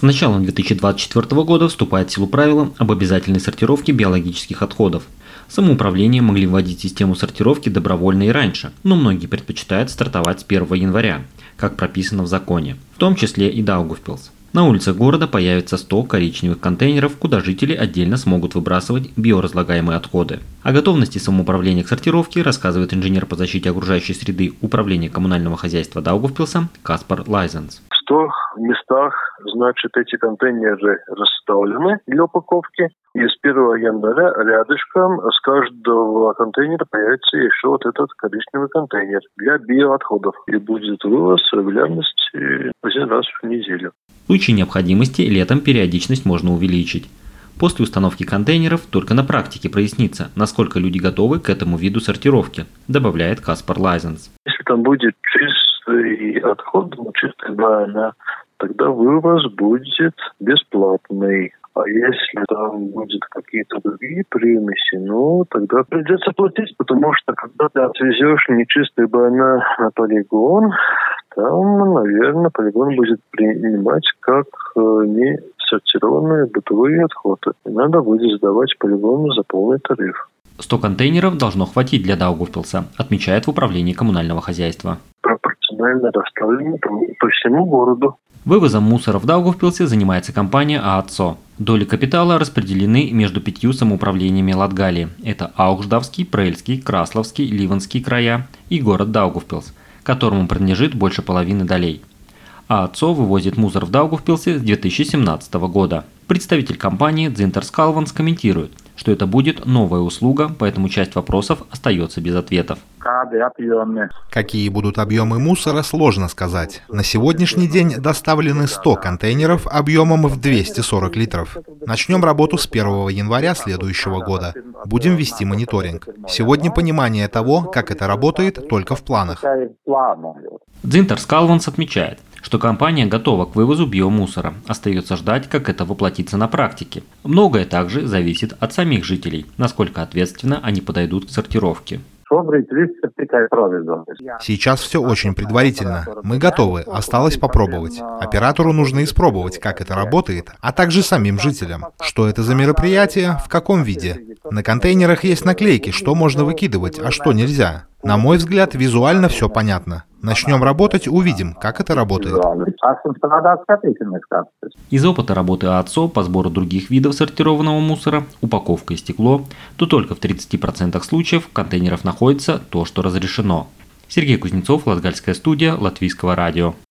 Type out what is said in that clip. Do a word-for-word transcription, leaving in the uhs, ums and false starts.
С началом две тысячи двадцать четвёртого года вступает в силу правило об обязательной сортировке биологических отходов. Самоуправление могли вводить систему сортировки добровольно и раньше, но многие предпочитают стартовать с первого января, как прописано в законе, в том числе и Даугавпилс. На улицах города появится сто коричневых контейнеров, куда жители отдельно смогут выбрасывать биоразлагаемые отходы. О готовности самоуправления к сортировке рассказывает инженер по защите окружающей среды Управления коммунального хозяйства Даугавпилса Каспар Лайзенс. В ста местах, значит, эти контейнеры расставлены для упаковки. И с первого января рядышком с каждого контейнера появится еще вот этот коричневый контейнер для биоотходов. И будет вывоз регулярности один раз в неделю. В случае необходимости летом периодичность можно увеличить. После установки контейнеров только на практике прояснится, насколько люди готовы к этому виду сортировки, добавляет Каспар Лайзенс. Если там будет чистый отход, чистая баня, тогда вывоз будет бесплатный. А если там будут какие-то другие примеси, ну, тогда придется платить, потому что когда ты отвезешь нечистый баня на полигон, там, наверное, полигон будет принимать как несортированные бытовые отходы. И надо будет сдавать полигону за полный тариф. сто контейнеров должно хватить для Даугавпилса, отмечает в управлении коммунального хозяйства. Пропорционально расставлены по, по всему городу. Вывозом мусора в Даугавпилсе занимается компания ААЦО. Доли капитала распределены между пятью самоуправлениями Латгалии. Это Аугждавский, Прельский, Красловский, Ливенский края и город Даугавпилс, которому принадлежит больше половины долей. ААЦО вывозит мусор в Даугавпилсе с две тысячи семнадцатого года. Представитель компании Дзинтер Скалванс комментирует, что это будет новая услуга, поэтому часть вопросов остается без ответов. Какие будут объемы мусора, сложно сказать. На сегодняшний день доставлены сто контейнеров объемом в двести сорок литров. Начнем работу с первого января следующего года. Будем вести мониторинг. Сегодня понимание того, как это работает, только в планах. Дзинтер Скалванс отмечает, что компания готова к вывозу биомусора. Остается ждать, как это воплотится на практике. Многое также зависит от самих жителей, насколько ответственно они подойдут к сортировке. Сейчас все очень предварительно. Мы готовы, осталось попробовать. Оператору нужно испробовать, как это работает, а также самим жителям. Что это за мероприятие, в каком виде. На контейнерах есть наклейки, что можно выкидывать, а что нельзя. На мой взгляд, визуально все понятно. Начнем работать, увидим, как это работает. Из опыта работы ААЦО по сбору других видов сортированного мусора, упаковка и стекло, то только в тридцати процентах случаев в контейнерах находится то, что разрешено. Сергей Кузнецов, Латгальская студия, Латвийского радио.